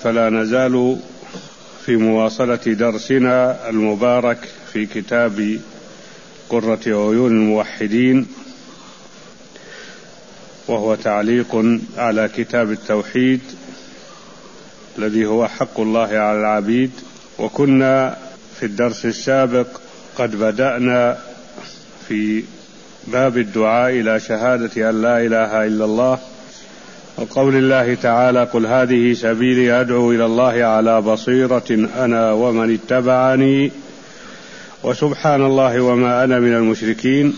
فلا نزال في مواصلة درسنا المبارك في كتاب قرة عيون الموحدين، وهو تعليق على كتاب التوحيد الذي هو حق الله على العبيد. وكنا في الدرس السابق قد بدأنا في باب الدعاء إلى شهادة أن لا إله إلا الله، وقول الله تعالى: قل هذه سبيلي أدعو إلى الله على بصيرة أنا ومن اتبعني وسبحان الله وما أنا من المشركين.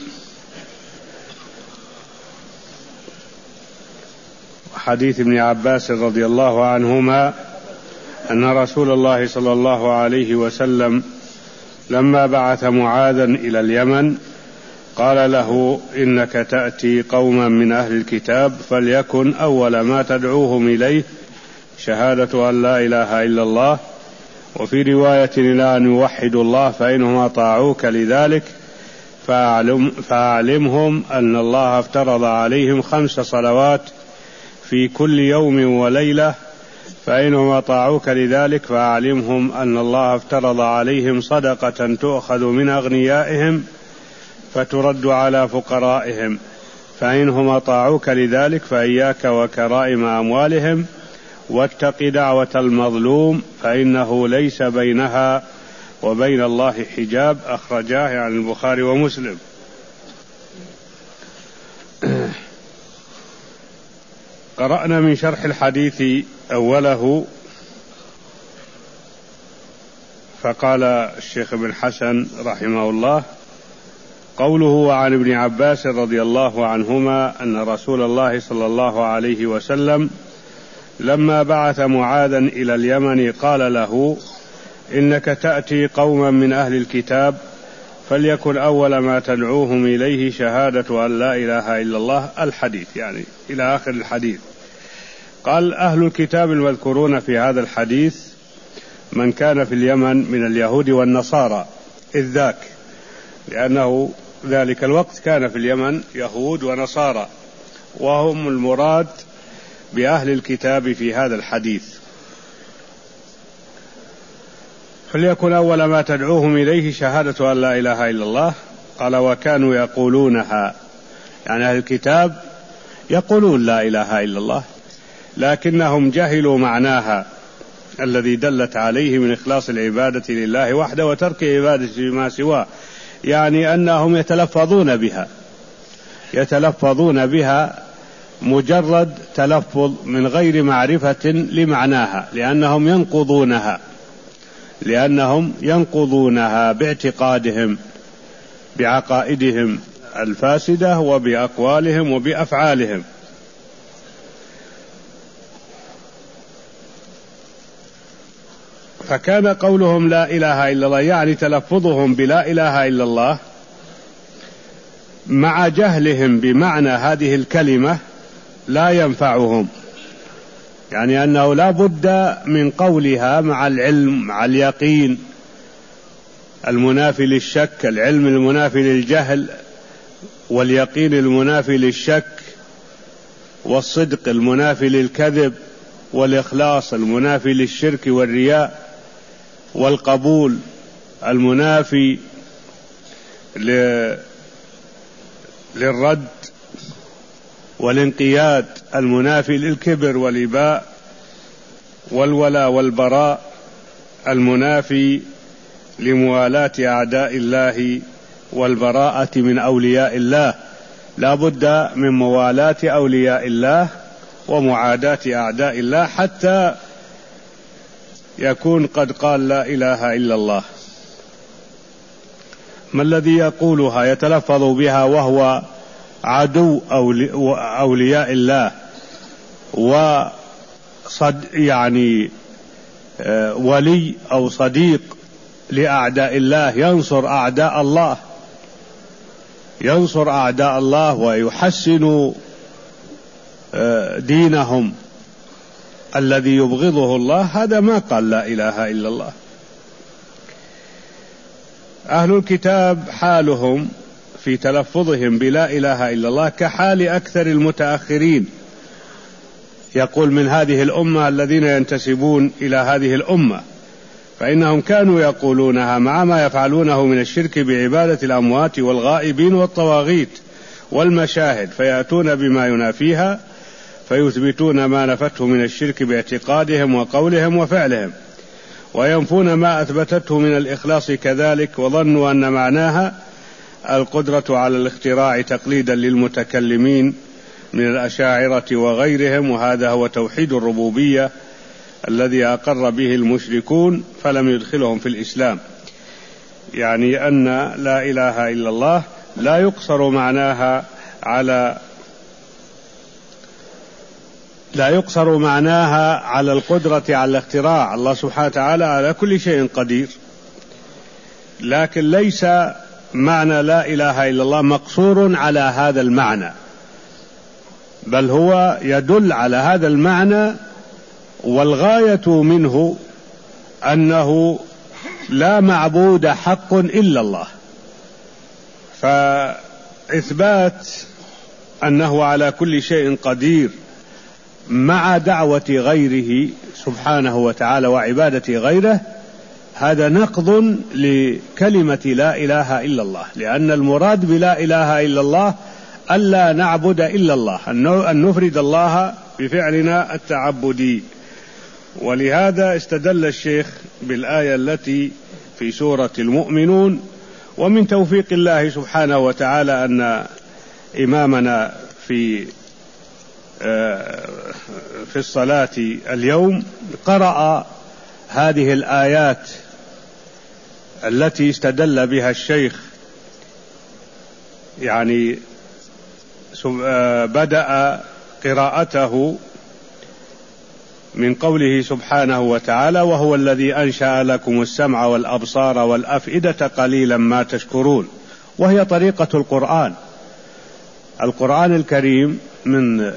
حديث ابن عباس رضي الله عنهما أن رسول الله صلى الله عليه وسلم لما بعث معاذا إلى اليمن قال له: إنك تأتي قوما من أهل الكتاب فليكن أول ما تدعوهم إليه شهادة أن لا إله إلا الله، وفي رواية إلى أن يوحدوا الله، فإنهم أطاعوك لذلك فأعلمهم أن الله افترض عليهم 5 صلوات في كل يوم وليلة، فإنهم أطاعوك لذلك فأعلمهم أن الله افترض عليهم صدقة تؤخذ من أغنيائهم فترد على فقرائهم، فإنهم أطاعوك لذلك فإياك وكرائم أموالهم، واتق دعوة المظلوم فإنه ليس بينها وبين الله حجاب. أخرجاه عن البخاري ومسلم. قرأنا من شرح الحديث أوله، فقال الشيخ ابن حسن رحمه الله: قوله عن ابن عباس رضي الله عنهما أن رسول الله صلى الله عليه وسلم لما بعث معاذا إلى اليمن قال له: إنك تأتي قوما من أهل الكتاب فليكن أول ما تدعوهم إليه شهادة أن لا إله إلا الله، الحديث يعني إلى آخر الحديث. قال: أهل الكتاب المذكورون في هذا الحديث من كان في اليمن من اليهود والنصارى إذ ذاك، لأنه ذلك الوقت كان في اليمن يهود ونصارى، وهم المراد بأهل الكتاب في هذا الحديث. فليكن أول ما تدعوهم إليه شهادة أن لا إله إلا الله. قال: وكانوا يقولونها، يعني أهل الكتاب يقولون لا إله إلا الله، لكنهم جهلوا معناها الذي دلت عليه من إخلاص العبادة لله وحده وترك عبادة ما سواه، يعني أنهم يتلفظون بها مجرد تلفظ من غير معرفة لمعناها، لأنهم ينقضونها باعتقادهم بعقائدهم الفاسدة وبأقوالهم وبأفعالهم. فكان قولهم لا إله إلا الله يعني تلفظهم بلا إله إلا الله مع جهلهم بمعنى هذه الكلمة لا ينفعهم، يعني أنه لا بد من قولها مع العلم، مع اليقين المنافي للشك، العلم المنافي للجهل، واليقين المنافي للشك، والصدق المنافي للكذب، والإخلاص المنافي للشرك والرياء، والقبول المنافي للرد، والانقياد المنافي للكبر والإباء، والولاء والبراء المنافي لموالاة أعداء الله والبراءة من أولياء الله. لا بد من موالاة أولياء الله ومعاداة أعداء الله حتى يكون قد قال لا إله إلا الله. ما الذي يقولها يتلفظ بها وهو عدو أولياء الله يعني ولي أو صديق لأعداء الله، ينصر أعداء الله ويحسن دينهم الذي يبغضه الله، هذا ما قال لا إله إلا الله. أهل الكتاب حالهم في تلفظهم بلا إله إلا الله كحال أكثر المتأخرين يقول من هذه الأمة الذين ينتسبون إلى هذه الأمة، فإنهم كانوا يقولونها مع ما يفعلونه من الشرك بعبادة الأموات والغائبين والطواغيت والمشاهد، فيأتون بما ينافيها فيثبتون ما نفته من الشرك باعتقادهم وقولهم وفعلهم، وينفون ما أثبتته من الإخلاص كذلك، وظنوا أن معناها القدرة على الاختراع تقليدا للمتكلمين من الأشاعرة وغيرهم، وهذا هو توحيد الربوبية الذي أقر به المشركون فلم يدخلهم في الإسلام. يعني أن لا إله إلا الله لا يقصر معناها على القدرة على الاختراع. الله سبحانه وتعالى على كل شيء قدير، لكن ليس معنى لا إله إلا الله مقصور على هذا المعنى، بل هو يدل على هذا المعنى، والغاية منه أنه لا معبود حق إلا الله. فإثبات أنه على كل شيء قدير مع دعوة غيره سبحانه وتعالى وعبادة غيره، هذا نقض لكلمة لا إله إلا الله، لأن المراد بلا إله إلا الله ألا نعبد إلا الله، أن نفرد الله بفعلنا التعبدي. ولهذا استدل الشيخ بالآية التي في سورة المؤمنون. ومن توفيق الله سبحانه وتعالى أن إمامنا في الصلاة اليوم قرأ هذه الآيات التي استدل بها الشيخ، يعني بدأ قراءته من قوله سبحانه وتعالى: وهو الذي أنشأ لكم السمع والأبصار والأفئدة قليلا ما تشكرون. وهي طريقة القرآن الكريم من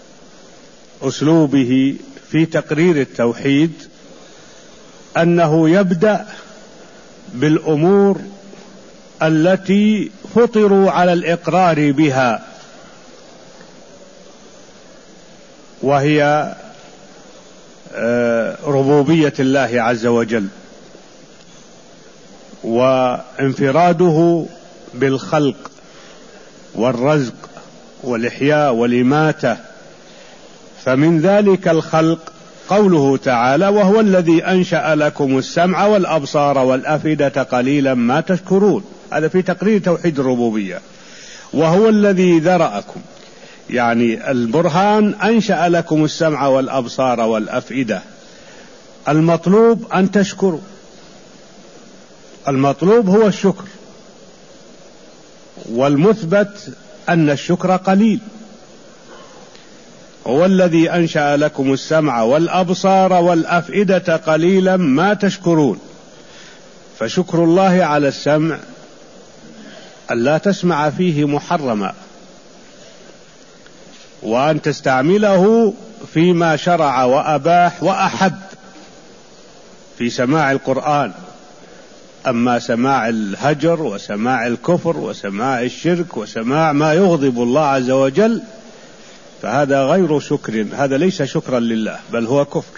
أسلوبه في تقرير التوحيد أنه يبدأ بالأمور التي فطروا على الإقرار بها، وهي ربوبية الله عز وجل وانفراده بالخلق والرزق والإحياء والإماتة. فمن ذلك الخلق قوله تعالى: وهو الذي أنشأ لكم السمع والأبصار والأفئدة قليلا ما تشكرون. هذا في تقرير توحيد الربوبية. وهو الذي ذرأكم، يعني البرهان أنشأ لكم السمع والأبصار والأفئدة. المطلوب أن تشكروا، المطلوب هو الشكر، والمثبت أن الشكر قليل. هو الذي أنشأ لكم السمع والأبصار والأفئدة قليلا ما تشكرون. فشكر الله على السمع أن لا تسمع فيه محرما، وأن تستعمله فيما شرع وأباح وأحب في سماع القرآن. أما سماع الهجر وسماع الكفر وسماع الشرك وسماع ما يغضب الله عز وجل فهذا غير شكر، هذا ليس شكرا لله بل هو كفر،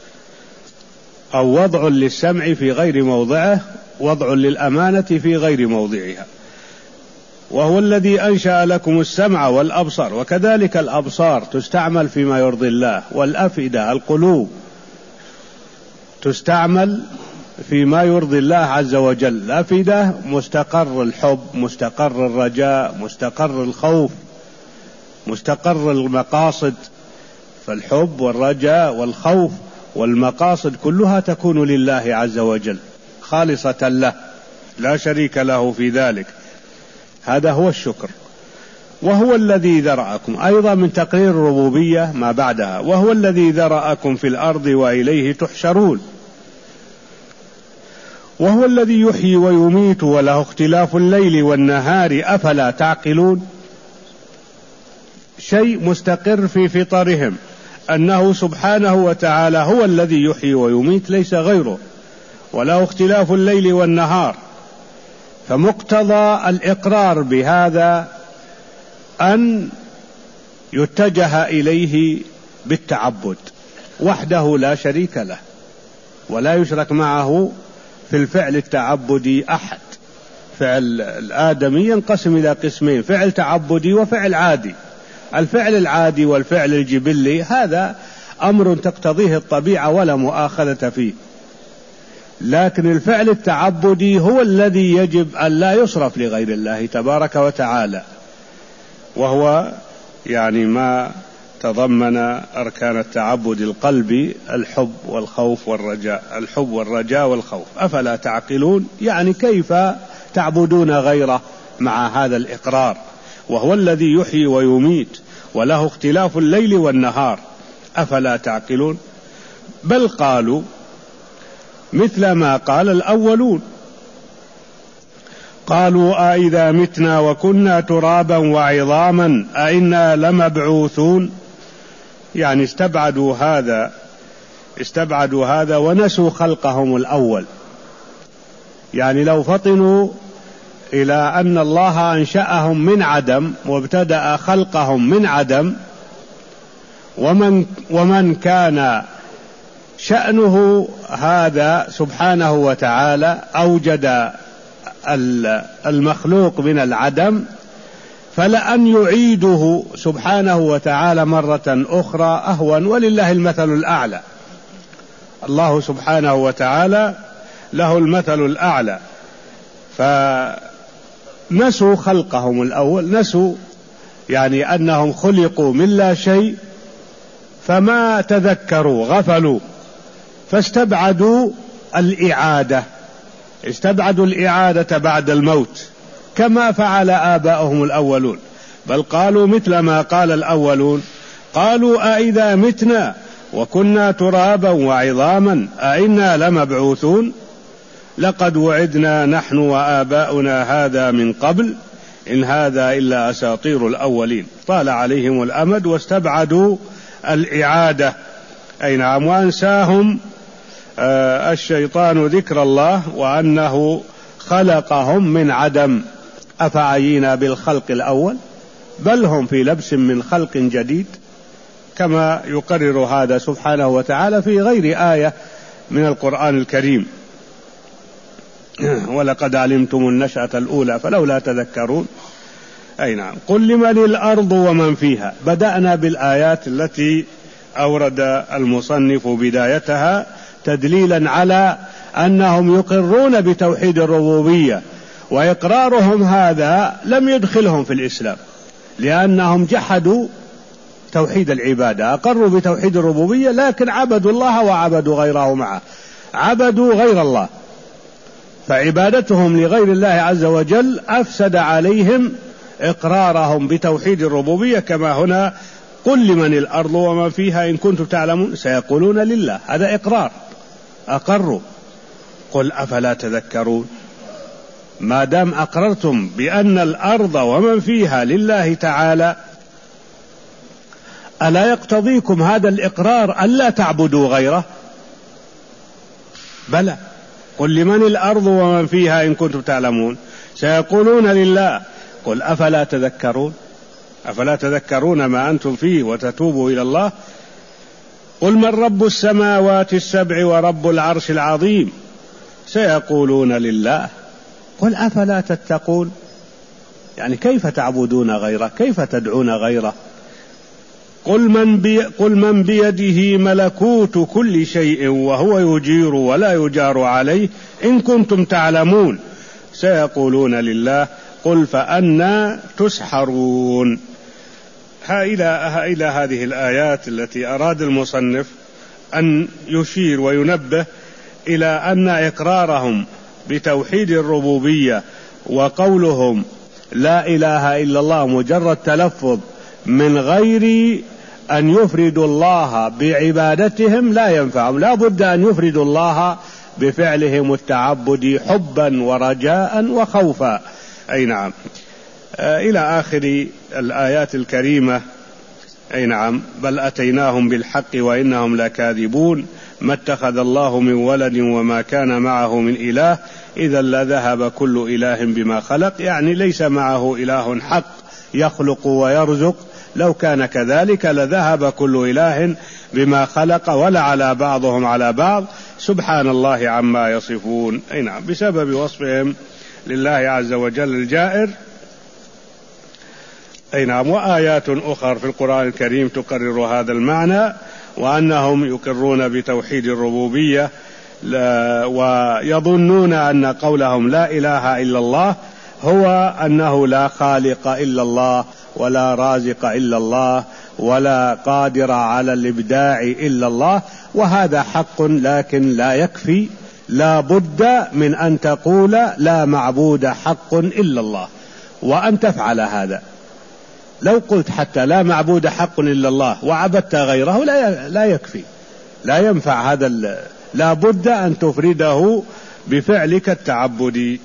أو وضع للسمع في غير موضعه، وضع للأمانة في غير موضعها. وهو الذي أنشأ لكم السمع والأبصار، وكذلك الأبصار تستعمل فيما يرضي الله، والأفئدة القلوب تستعمل فيما يرضي الله عز وجل. الأفئدة مستقر الحب، مستقر الرجاء، مستقر الخوف، مستقر المقاصد. فالحب والرجاء والخوف والمقاصد كلها تكون لله عز وجل خالصة له، لا شريك له في ذلك. هذا هو الشكر. وهو الذي ذرأكم، أيضا من تقرير الربوبية ما بعدها: وهو الذي ذرأكم في الأرض وإليه تحشرون. وهو الذي يحيي ويميت وله اختلاف الليل والنهار أفلا تعقلون. شيء مستقر في فطرهم أنه سبحانه وتعالى هو الذي يحيي ويميت ليس غيره، وله اختلاف الليل والنهار. فمقتضى الإقرار بهذا أن يتجه إليه بالتعبد وحده لا شريك له، ولا يشرك معه في الفعل التعبدي أحد. فعل الآدمي ينقسم إلى قسمين: فعل تعبدي وفعل عادي. الفعل العادي والفعل الجبلي هذا أمر تقتضيه الطبيعة ولا مؤاخذة فيه، لكن الفعل التعبدي هو الذي يجب أن لا يصرف لغير الله تبارك وتعالى، وهو يعني ما تضمن أركان التعبد القلبي: الحب والخوف والرجاء، الحب والرجاء والخوف. أفلا تعقلون؟ يعني كيف تعبدون غيره مع هذا الإقرار، وهو الذي يحيي ويميت وله اختلاف الليل والنهار. أفلا تعقلون؟ بل قالوا مثل ما قال الأولون، قالوا أئذا متنا وكنا ترابا وعظاما أئنا لمبعوثون. يعني استبعدوا هذا ونسوا خلقهم الأول. يعني لو فطنوا إلى أن الله أنشأهم من عدم وابتدأ خلقهم من عدم، ومن كان شأنه هذا سبحانه وتعالى أوجد المخلوق من العدم، فلأن يعيده سبحانه وتعالى مرة أخرى أهون، ولله المثل الأعلى. الله سبحانه وتعالى له المثل الأعلى، فنسوا خلقهم الأول، نسوا يعني أنهم خلقوا من لا شيء، فما تذكروا، غفلوا، فاستبعدوا الإعادة بعد الموت كما فعل آباؤهم الأولون. بل قالوا مثل ما قال الأولون، قالوا أئذا متنا وكنا ترابا وعظاما أئنا لمبعوثون لقد وعدنا نحن وآباؤنا هذا من قبل إن هذا إلا أساطير الأولين. طال عليهم الأمد واستبعدوا الإعادة. أي نعم. وأنساهم الشيطان ذكر الله وأنه خلقهم من عدم. أفعينا بالخلق الأول؟ بل هم في لبس من خلق جديد، كما يقرر هذا سبحانه وتعالى في غير آية من القرآن الكريم: ولقد علمتم النشأة الأولى فلولا تذكرون. أي نعم. قل لمن الأرض ومن فيها. بدأنا بالآيات التي أورد المصنف بدايتها تدليلا على أنهم يقرون بتوحيد الربوبية، وإقرارهم هذا لم يدخلهم في الإسلام، لأنهم جحدوا توحيد العبادة. أقروا بتوحيد الربوبية لكن عبدوا الله وعبدوا غيره معه، عبدوا غير الله، فعبادتهم لغير الله عز وجل أفسد عليهم إقرارهم بتوحيد الربوبية. كما هنا: قل لمن الأرض وما فيها إن كنتم تعلمون. سيقولون لله، هذا إقرار، أقروا. قل أفلا تذكرون؟ ما دام أقررتم بأن الأرض ومن فيها لله تعالى، ألا يقتضيكم هذا الإقرار ألا تعبدوا غيره؟ بلى. قل لمن الأرض ومن فيها إن كنتم تعلمون. سيقولون لله. قل أفلا تذكرون؟ أفلا تذكرون ما أنتم فيه وتتوبوا إلى الله؟ قل من رب السماوات السبع ورب العرش العظيم. سيقولون لله. قل أفلا تتقون؟ يعني كيف تعبدون غيره؟ كيف تدعون غيره؟ قل من بيده ملكوت كل شيء وهو يجير ولا يجار عليه إن كنتم تعلمون. سيقولون لله. قل فأنى تسحرون. إلى هذه الآيات التي أراد المصنف أن يشير وينبه إلى أن إقرارهم بتوحيد الربوبية وقولهم لا إله إلا الله مجرد تلفظ من غير أن يفردوا الله بعبادتهم لا ينفعهم، لا بد أن يفردوا الله بفعلهم التعبدي حبا ورجاء وخوفا. أي نعم. إلى آخر الآيات الكريمة. أي نعم. بل أتيناهم بالحق وإنهم لكاذبون ما اتخذ الله من ولد وما كان معه من إله إذا لذهب كل إله بما خلق. يعني ليس معه إله حق يخلق ويرزق لو كان كذلك لذهب كل إله بما خلق ولعلى بعضهم على بعض سبحان الله عما يصفون. أي نعم، بسبب وصفهم لله عز وجل الجائر. أي نعم. وآيات أخرى في القرآن الكريم تقرر هذا المعنى، وأنهم يقرون بتوحيد الربوبية ويظنون أن قولهم لا إله إلا الله هو أنه لا خالق إلا الله ولا رازق إلا الله ولا قادر على الإبداع إلا الله، وهذا حق لكن لا يكفي، لا بد من أن تقول لا معبود حق إلا الله وأن تفعل هذا. لو قلت حتى لا معبود حق إلا الله وعبدت غيره لا يكفي، لا ينفع هذا، لا بد أن تفرده بفعلك التعبدي.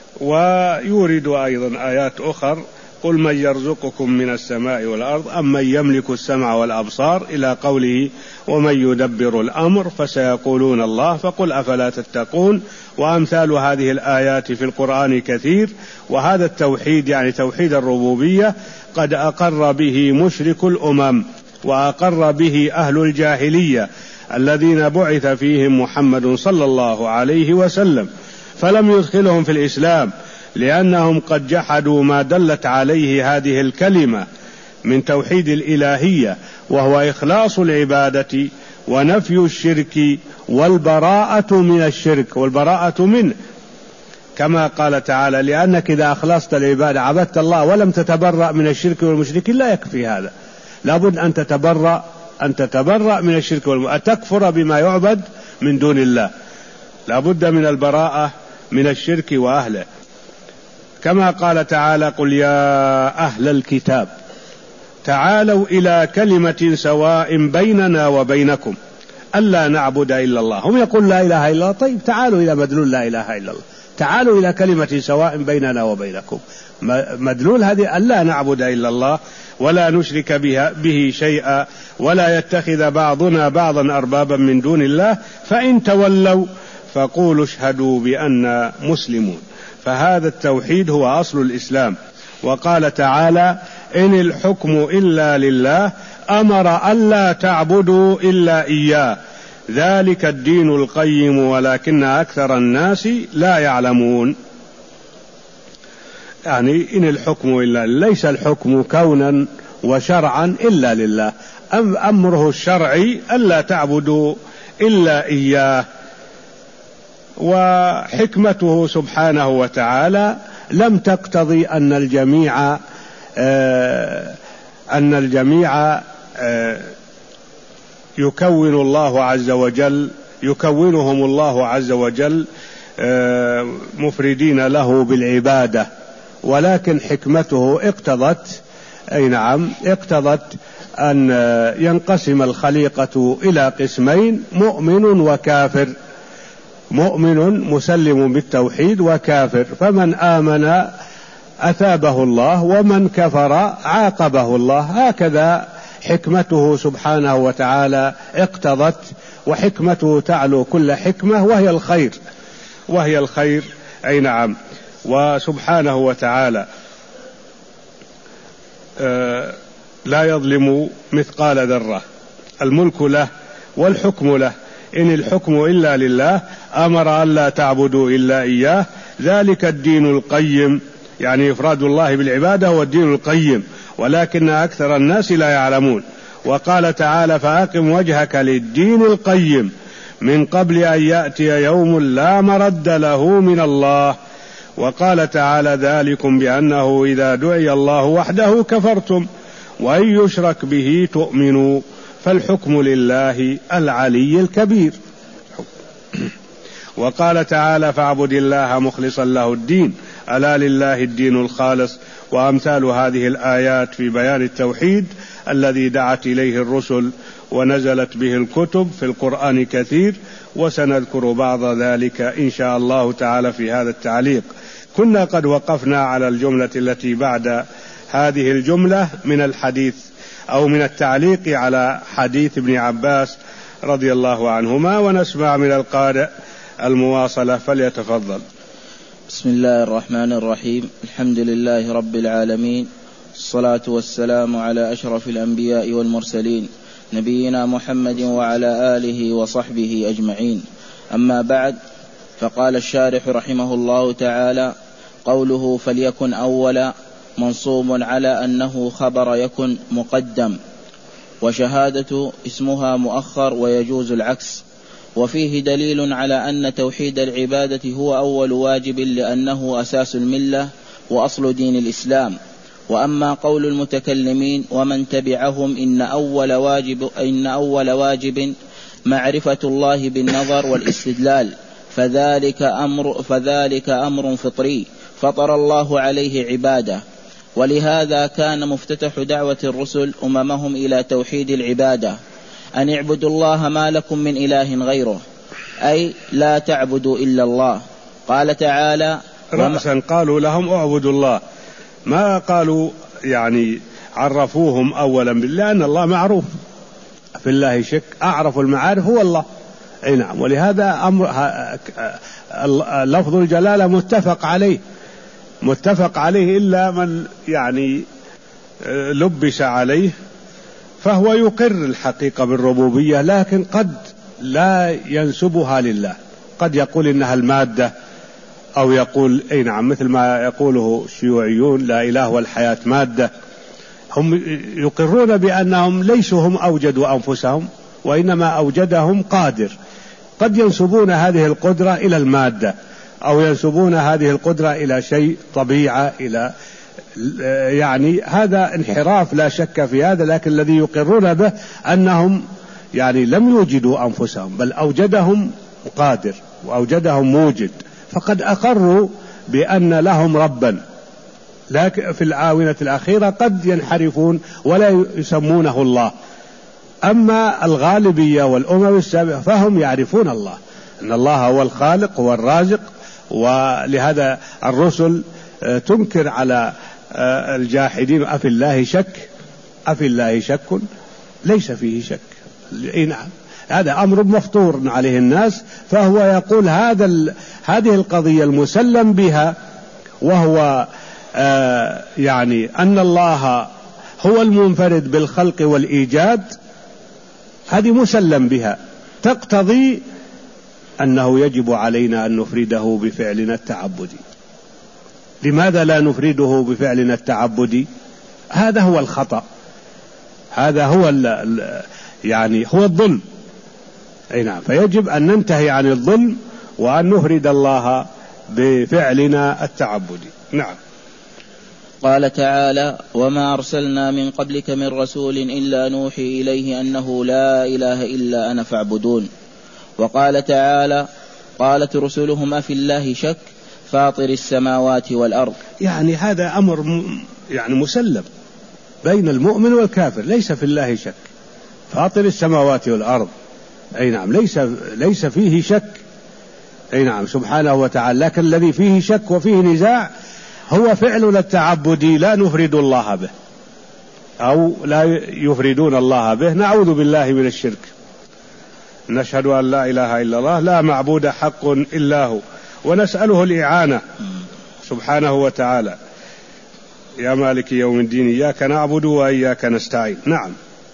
ويورد أيضا آيات أخرى: قل من يرزقكم من السماء والأرض أم من يملك السمع والأبصار، إلى قوله ومن يدبر الأمر فسيقولون الله فقل أفلا تتقون. وأمثال هذه الآيات في القرآن كثير. وهذا التوحيد يعني توحيد الربوبية قد أقر به مشرك الأمم وأقر به أهل الجاهلية الذين بعث فيهم محمد صلى الله عليه وسلم، فلم يدخلهم في الإسلام لأنهم قد جحدوا ما دلت عليه هذه الكلمة من توحيد الإلهية، وهو إخلاص العبادة ونفي الشرك والبراءة من الشرك والبراءة منه، كما قال تعالى: لأنك إذا أخلصت العبادة عبدت الله ولم تتبرأ من الشرك والمشركين لا يكفي هذا، لابد أن تتبرأ من الشرك والمشرك، تكفر بما يعبد من دون الله، لابد من البراءة من الشرك وأهله، كما قال تعالى: قل يا أهل الكتاب تعالوا إلى كلمة سواء بيننا وبينكم ألا نعبد إلا الله. هم يقول لا إله إلا الله، طيب تعالوا إلى مدلول لا إله إلا الله، تعالوا إلى كلمة سواء بيننا وبينكم، مدلول هذه ألا نعبد إلا الله ولا نشرك به شيئا ولا يتخذ بعضنا بعضا أربابا من دون الله، فإن تولوا فقولوا اشهدوا بأننا مسلمون. فهذا التوحيد هو أصل الإسلام. وقال تعالى: إن الحكم إلا لله أمر ألا تعبدوا إلا إياه ذلك الدين القيم ولكن أكثر الناس لا يعلمون. يعني إن الحكم إلا ليس الحكم كونا وشرعا إلا لله، أمره الشرعي ألا تعبدوا إلا إياه. وحكمته سبحانه وتعالى لم تقتضي أن الجميع يكونهم الله عز وجل مفردين له بالعبادة، ولكن حكمته اقتضت أن ينقسم الخليقة إلى قسمين: مؤمن وكافر، مؤمن مسلم بالتوحيد وكافر، فمن آمن أثابه الله ومن كفر عاقبه الله. هكذا حكمته سبحانه وتعالى اقتضت، وحكمته تعلو كل حكمة وهي الخير. أي نعم. وسبحانه وتعالى لا يظلم مثقال ذرة، الملك له والحكم له. إن الحكم إلا لله أمر ألا تعبدوا إلا إياه ذلك الدين القيم، يعني إفراد الله بالعبادة هو الدين القيم ولكن أكثر الناس لا يعلمون. وقال تعالى: فأقم وجهك للدين القيم من قبل أن يأتي يوم لا مرد له من الله. وقال تعالى: ذلكم بأنه إذا دعي الله وحده كفرتم وإن يشرك به تؤمنوا فالحكم لله العلي الكبير. وقال تعالى: فاعبد الله مخلصا له الدين ألا لله الدين الخالص. وأمثال هذه الآيات في بيان التوحيد الذي دعت إليه الرسل ونزلت به الكتب في القرآن كثير، وسنذكر بعض ذلك إن شاء الله تعالى في هذا التعليق. كنا قد وقفنا على الجملة التي بعد هذه الجملة من الحديث أو من التعليق على حديث ابن عباس رضي الله عنهما، ونسمع من القارئ المواصلة، فليتفضل. بسم الله الرحمن الرحيم. الحمد لله رب العالمين، الصلاة والسلام على أشرف الأنبياء والمرسلين نبينا محمد وعلى آله وصحبه أجمعين. أما بعد، فقال الشارح رحمه الله تعالى: قوله فليكن أولا منصوب على أنه خبر يكن مقدم، وشهادة اسمها مؤخر ويجوز العكس. وفيه دليل على أن توحيد العبادة هو أول واجب لأنه أساس الملة وأصل دين الإسلام. وأما قول المتكلمين ومن تبعهم إن أول واجب معرفة الله بالنظر والاستدلال فذلك أمر فطري فطر الله عليه عباده. ولهذا كان مفتتح دعوة الرسل أممهم إلى توحيد العبادة أن اعبدوا الله ما لكم من إله غيره، أي لا تعبدوا إلا الله. قال تعالى: رأسا قالوا لهم اعبدوا الله، ما قالوا يعني عرفوهم أولا بالله، أن الله معروف، في الله شك، أعرف المعارف هو الله. أي نعم. ولهذا لفظ الجلالة متفق عليه إلا من يعني لبس عليه، فهو يقر الحقيقة بالربوبية، لكن قد لا ينسبها لله، قد يقول إنها المادة، أو يقول أي نعم مثل ما يقوله الشيوعيون لا إله والحياة مادة. هم يقرون بأنهم ليسوا هم أوجدوا أنفسهم، وإنما أوجدهم قادر. قد ينسبون هذه القدرة إلى المادة، أو ينسبون هذه القدرة إلى شيء طبيعة، إلى يعني هذا انحراف لا شك في هذا، لكن الذي يقرون به أنهم يعني لم يوجدوا أنفسهم، بل أوجدهم قادر وأوجدهم موجد، فقد أقروا بأن لهم ربا. لكن في الآونة الأخيرة قد ينحرفون ولا يسمونه الله. أما الغالبية والأمم السابقة فهم يعرفون الله، أن الله هو الخالق والرازق. ولهذا الرسل تنكر على الجاحدين: أفي الله شك؟ أفي الله شك؟ ليس فيه شك. نعم، هذا أمر مفطور عليه الناس، فهو يقول هذه القضية المسلم بها، وهو يعني أن الله هو المنفرد بالخلق والإيجاد، هذه مسلم بها، تقتضي أنه يجب علينا أن نفرده بفعلنا التعبدي. لماذا لا نفرده بفعلنا التعبدي؟ هذا هو الخطأ، هذا هو يعني هو الظلم. أي نعم، فيجب أن ننتهي عن الظلم وأن نفرد الله بفعلنا التعبدي. نعم. قال تعالى: وما أرسلنا من قبلك من رسول إلا نوحي إليه أنه لا إله إلا أنا فاعبدون. وقال تعالى: قالت رسلهم أفي الله شك فاطر السماوات والأرض. يعني هذا أمر يعني مسلم بين المؤمن والكافر، ليس في الله شك، فاطر السماوات والأرض. أي نعم، ليس فيه شك. أي نعم، سبحانه وتعالى. لكن الذي فيه شك وفيه نزاع هو فعلنا التعبدي، لا نفرد الله به أو لا يفردون الله به. نعوذ بالله من الشرك. نشهد أن لا إله إلا الله، لا معبود حق إلا هو، ونسأله الإعانة سبحانه وتعالى. يا مالك يوم الدين إياك نعبد وإياك نستعين. نعم.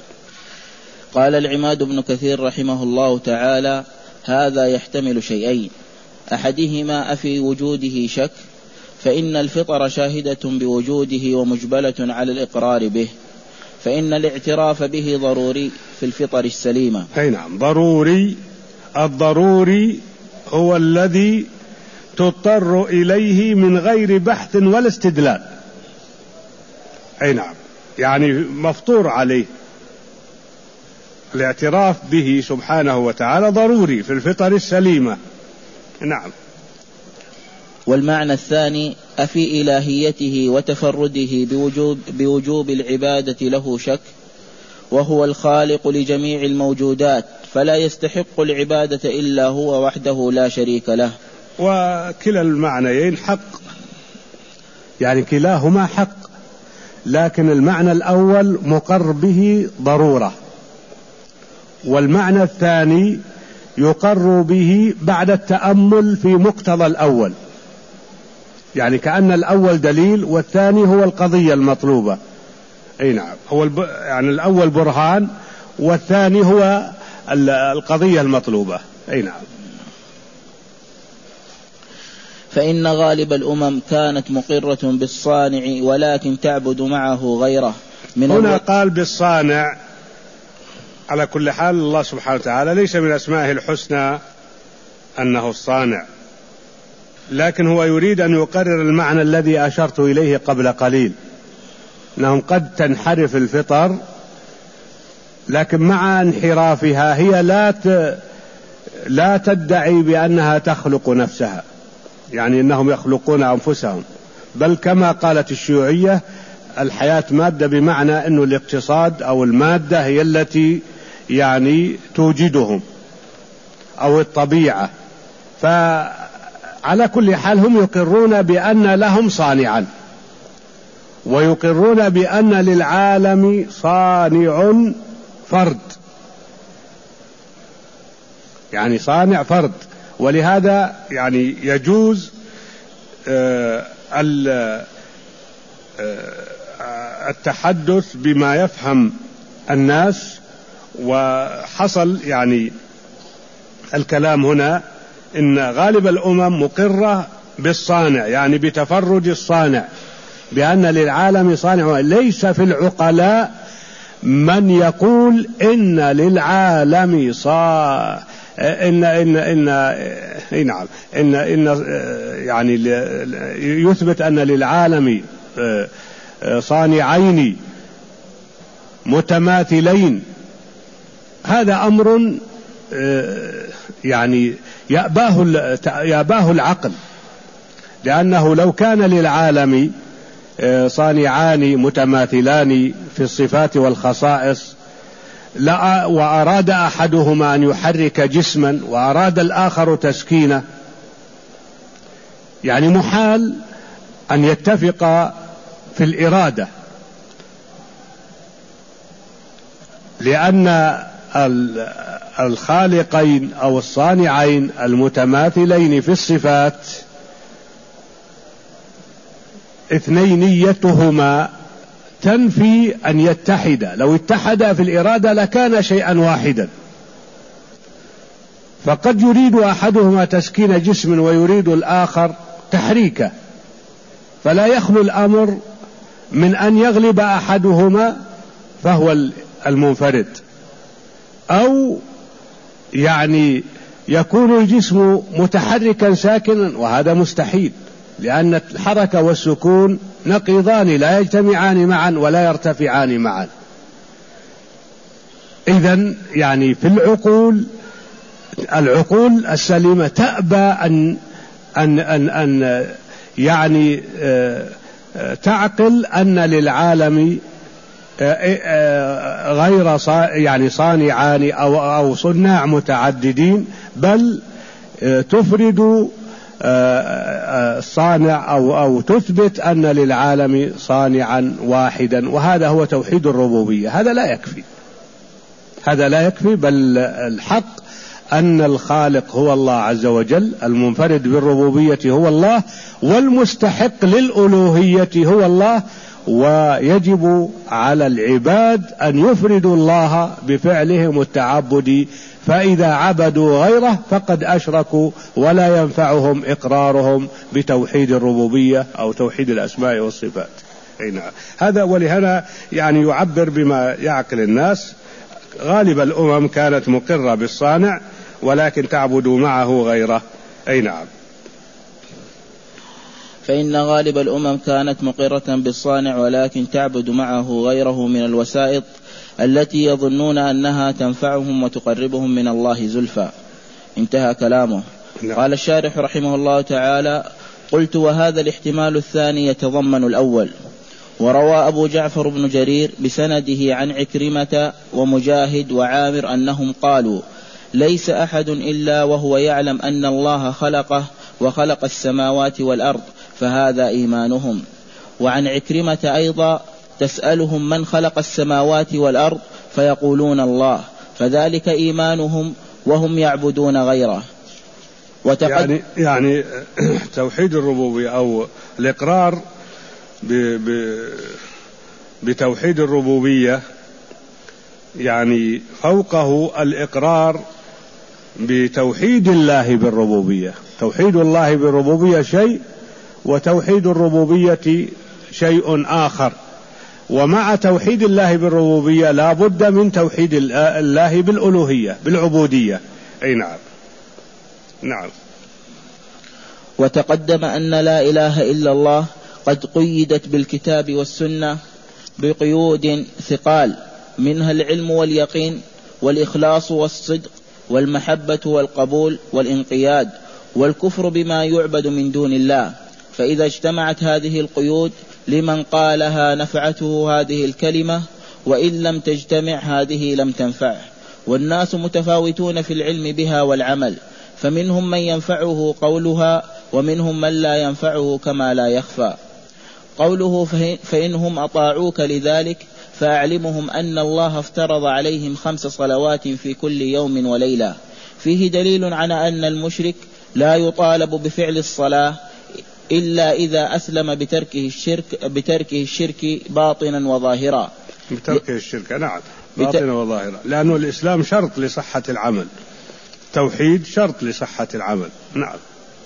قال العماد بن كثير رحمه الله تعالى: هذا يحتمل شيئين: أحدهما أفي وجوده شك، فإن الفطر شاهدة بوجوده ومجبلة على الإقرار به، فإن الاعتراف به ضروري في الفطر السليمة. أي نعم، ضروري. الضروري هو الذي تضطر إليه من غير بحث ولا استدلال. أي نعم، يعني مفطور عليه. الاعتراف به سبحانه وتعالى ضروري في الفطر السليمة. نعم. والمعنى الثاني: أفي إلهيته وتفرده بوجوب العبادة له شك، وهو الخالق لجميع الموجودات، فلا يستحق العبادة إلا هو وحده لا شريك له. وكلا المعنيين حق، يعني كلاهما حق، لكن المعنى الأول مقر به ضرورة، والمعنى الثاني يقر به بعد التأمل في مقتضى الأول. يعني كأن الأول دليل والثاني هو القضية المطلوبة. أي نعم، هو يعني الأول برهان والثاني هو القضية المطلوبة. أي نعم. فإن غالب الأمم كانت مقرة بالصانع ولكن تعبد معه غيره. هنا قال بالصانع، على كل حال الله سبحانه وتعالى ليس من أسمائه الحسنى أنه الصانع، لكن هو يريد أن يقرر المعنى الذي أشرت إليه قبل قليل، أنهم قد تنحرف الفطر، لكن مع انحرافها هي لا تدعي بأنها تخلق نفسها، يعني أنهم يخلقون أنفسهم، بل كما قالت الشيوعية الحياة مادة، بمعنى أن الاقتصاد أو المادة هي التي يعني توجدهم أو الطبيعة. فعلى كل حال هم يقرون بأن لهم صانعا، ويقرون بأن للعالم صانع فرد، يعني صانع فرد. ولهذا يعني يجوز التحدث بما يفهم الناس. وحصل يعني الكلام هنا إن غالب الأمم مقرة بالصانع، يعني بتفرد الصانع، بأن للعالم صانع. ليس في العقلاء من يقول إن للعالم يعني يثبت أن للعالم صانعين متماثلين. هذا أمر يعني يأباه العقل، لأنه لو كان للعالم صانعان متماثلان في الصفات والخصائص وأراد أحدهما أن يحرك جسما وأراد الآخر تسكينه، يعني محال أن يتفق في الإرادة، لأن الخالقين أو الصانعين المتماثلين في الصفات اثنينيتهما تنفي أن يتحدا. لو اتحدا في الإرادة لكان شيئا واحدا، فقد يريد أحدهما تسكين جسم ويريد الآخر تحريكه، فلا يخلو الأمر من أن يغلب أحدهما فهو المنفرد، أو يعني يكون الجسم متحركا ساكنا، وهذا مستحيل، لأن الحركة والسكون نقيضان لا يجتمعان معا ولا يرتفعان معا. إذن يعني في العقول السليمة تأبى أن يعني تعقل أن للعالم غير يعني صانعان أو صناع متعددين، بل تفرد الصانع أو تثبت أن للعالم صانعا واحدا، وهذا هو توحيد الربوبية. هذا لا يكفي، بل الحق أن الخالق هو الله عز وجل، المنفرد بالربوبية هو الله، والمستحق للألوهية هو الله، ويجب على العباد أن يفردوا الله بفعلهم التعبدي، فإذا عبدوا غيره فقد أشركوا ولا ينفعهم إقرارهم بتوحيد الربوبية أو توحيد الأسماء والصفات. هذا ولهذا يعني يعبر بما يعقل الناس. غالب الأمم كانت مقرة بالصانع ولكن تعبد معه غيره. أي نعم. فإن غالب الأمم كانت مقرة بالصانع ولكن تعبد معه غيره من الوسائط التي يظنون أنها تنفعهم وتقربهم من الله زلفى. انتهى كلامه. قال الشارح رحمه الله تعالى: قلت: وهذا الاحتمال الثاني يتضمن الأول. وروى أبو جعفر بن جرير بسنده عن عكرمة ومجاهد وعامر أنهم قالوا: ليس أحد إلا وهو يعلم أن الله خلقه وخلق السماوات والأرض، فهذا إيمانهم. وعن عكرمة أيضا: تسألهم من خلق السماوات والأرض فيقولون الله، فذلك إيمانهم وهم يعبدون غيره. يعني توحيد الربوبية أو الإقرار بتوحيد الربوبية يعني فوقه الإقرار بتوحيد الله بالربوبية. توحيد الله بالربوبية شيء، وتوحيد الربوبية شيء آخر. ومع توحيد الله بالربوبية لا بد من توحيد الله بالألوهية بالعبودية. أي نعم. نعم. وتقدم أن لا إله إلا الله قد قيدت بالكتاب والسنة بقيود ثقال، منها العلم واليقين والإخلاص والصدق والمحبة والقبول والانقياد والكفر بما يعبد من دون الله. فإذا اجتمعت هذه القيود لمن قالها نفعته هذه الكلمة، وإن لم تجتمع هذه لم تنفعه. والناس متفاوتون في العلم بها والعمل، فمنهم من ينفعه قولها ومنهم من لا ينفعه كما لا يخفى. قوله فإنهم أطاعوك لذلك فأعلمهم أن الله افترض عليهم 5 صلوات في كل يوم وليلة، فيه دليل على أن المشرك لا يطالب بفعل الصلاة إلا إذا أسلم بتركه الشرك باطنا وظاهرا. بتركه الشرك نعم باطنا وظاهرا، لأنه الإسلام شرط لصحة العمل، توحيد شرط لصحة العمل. نعم.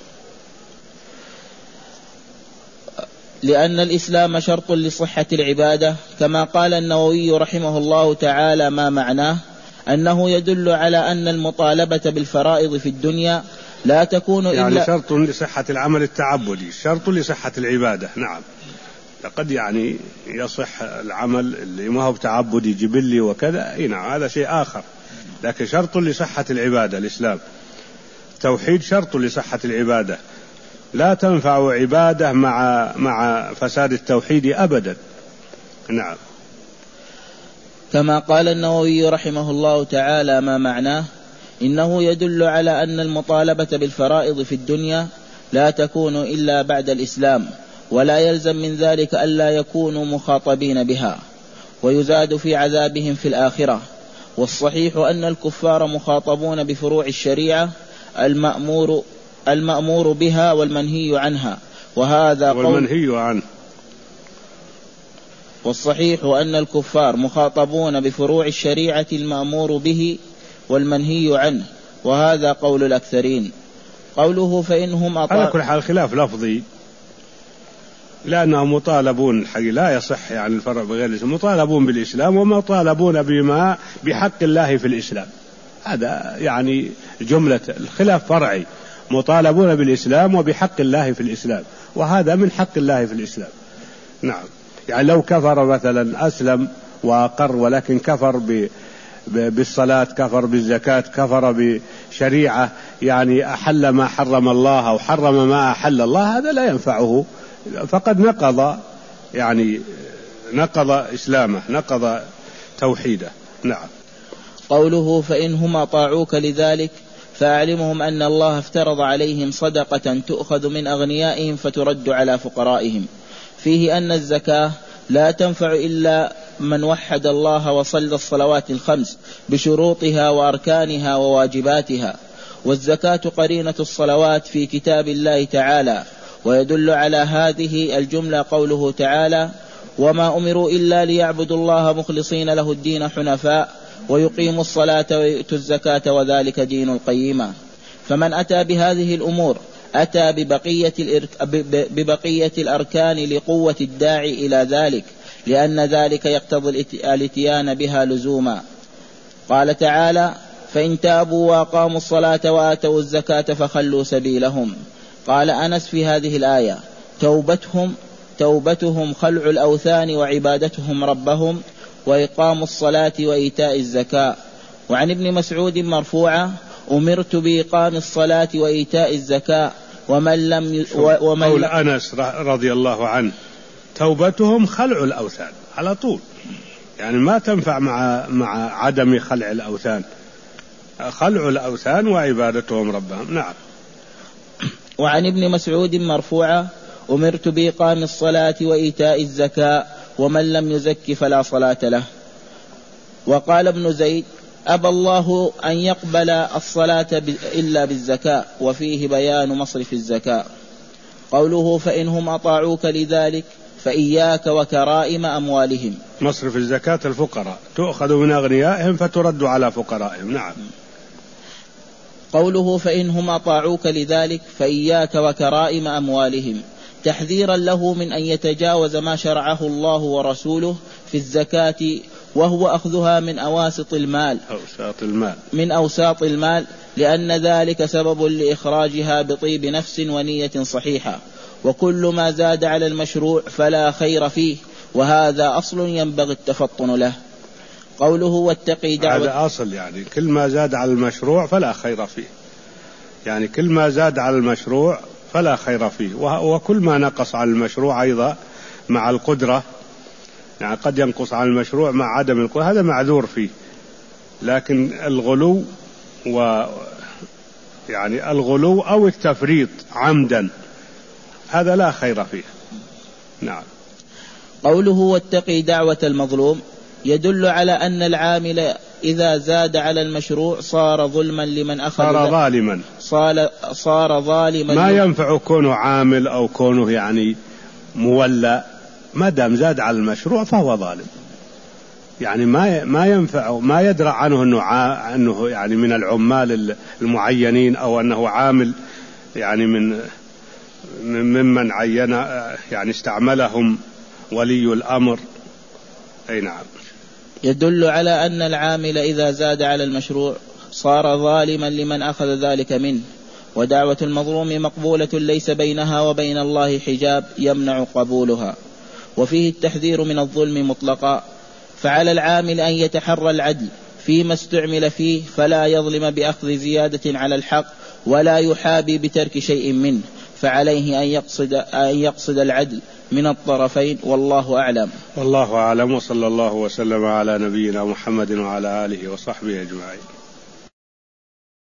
لأن الإسلام شرط لصحة العبادة، كما قال النووي رحمه الله تعالى ما معناه أنه يدل على أن المطالبة بالفرائض في الدنيا لا تكون إلا يعني شرط لصحة العمل التعبدي، شرط لصحة العبادة. نعم. لقد يعني يصح العمل اللي ما هو تعبدي جبلي وكذا، نعم هذا شيء آخر، لكن شرط لصحة العبادة الإسلام. توحيد شرط لصحة العبادة، لا تنفع عبادة مع فساد التوحيد أبدا. نعم. كما قال النووي رحمه الله تعالى ما معناه إنه يدل على أن المطالبة بالفرائض في الدنيا لا تكون إلا بعد الإسلام، ولا يلزم من ذلك ألا يكونوا مخاطبين بها، ويزاد في عذابهم في الآخرة. والصحيح أن الكفار مخاطبون بفروع الشريعة المأمور بها والمنهي عنها، وهذا والمنهي عنه. والصحيح أن الكفار مخاطبون بفروع الشريعة المأمور به والمنهي عنه، وهذا قول الأكثرين. قوله فإنهم على كل حال خلاف لفظي، لأنهم مطالبون حقيقة لا يصح يعني الفرق بغير الإسلام، مطالبون بالإسلام ومطالبون بما بحق الله في الإسلام. هذا يعني جملة الخلاف فرعي، مطالبون بالإسلام وبحق الله في الإسلام، وهذا من حق الله في الإسلام. نعم. يعني لو كفر مثلا أسلم وأقر ولكن كفر بالصلاة، كفر بالزكاة، كفر بشريعة يعني أحل ما حرم الله أو حرم ما أحل الله، هذا لا ينفعه، فقد نقض إسلامه، نقض توحيده. نعم. قوله فإنهم أطاعوك لذلك فأعلمهم أن الله افترض عليهم صدقة تؤخذ من أغنيائهم فترد على فقرائهم، فيه أن الزكاة لا تنفع إلا من وحد الله وصلى الصلوات الخمس بشروطها وأركانها وواجباتها. والزكاة قرينة الصلوات في كتاب الله تعالى. ويدل على هذه الجملة قوله تعالى وما أمروا إلا ليعبدوا الله مخلصين له الدين حنفاء ويقيموا الصلاة ويؤتوا الزكاة وذلك دين القيمة. فمن أتى بهذه الأمور أتى ببقية الأركان لقوة الداعي إلى ذلك، لأن ذلك يقتضي الاتيان بها لزوما. قال تعالى فإن تابوا وأقاموا الصلاة وآتوا الزكاة فخلوا سبيلهم. قال أنس في هذه الآية توبتهم خلع الأوثان وعبادتهم ربهم وإقام الصلاة وإيتاء الزكاة. وعن ابن مسعود مرفوعة أمرت بإقام الصلاة وإيتاء الزكاة قول أنس رضي الله عنه توبتهم خلع الأوثان على طول، يعني ما تنفع مع عدم خلع الأوثان، خلع الأوثان وعبادتهم ربهم. نعم. وعن ابن مسعود مرفوعة أمرت بإقام الصلاة وإيتاء الزكاة ومن لم يزك فلا صلاة له. وقال ابن زيد أبى الله أن يقبل الصلاة إلا بالزكاة، وفيه بيان مصرف الزكاة. قوله فإنهم أطاعوك لذلك فإياك وكرائم أموالهم. مصرف الزكاة الفقراء، تؤخذ من أغنيائهم فترد على فقرائهم. نعم. قوله فإنهم أطاعوك لذلك فإياك وكرائم أموالهم، تحذيرا له من أن يتجاوز ما شرعه الله ورسوله في الزكاة، وهو أخذها من أواسط المال، لأن ذلك سبب لإخراجها بطيب نفس ونية صحيحة، وكل ما زاد على المشروع فلا خير فيه، وهذا أصل ينبغي التفطن له. قوله واتقي دعوة، هذا أصل، يعني كل ما زاد على المشروع فلا خير فيه، يعني كل ما زاد على المشروع فلا خير فيه، وكل ما نقص على المشروع أيضا مع القدرة، يعني قد ينقص على المشروع مع عدم القدرة، هذا معذور فيه. لكن الغلو يعني الغلو أو التفريط عمدا هذا لا خير فيه. نعم. قوله واتقي دعوة المظلوم يدل على أن العامل إذا زاد على المشروع صار ظلما لمن أخذ، صار ظالما. ما ينفع كونه عامل أو كونه يعني مولى، ما دام زاد على المشروع فهو ظالم، يعني ما ينفع، ما يدرى عنه أنه يعني من العمال المعينين، أو أنه عامل يعني ممن عين يعني استعملهم ولي الأمر. أي نعم. يدل على أن العامل إذا زاد على المشروع صار ظالما لمن أخذ ذلك منه، ودعوة المظلوم مقبولة ليس بينها وبين الله حجاب يمنع قبولها. وفيه التحذير من الظلم مطلقا، فعلى العامل أن يتحرى العدل فيما استعمل فيه، فلا يظلم بأخذ زيادة على الحق، ولا يحابي بترك شيء منه، فعليه أن يقصد العدل من الطرفين، والله أعلم. والله أعلم، وصلى الله وسلم على نبينا محمد وعلى آله وصحبه أجمعين.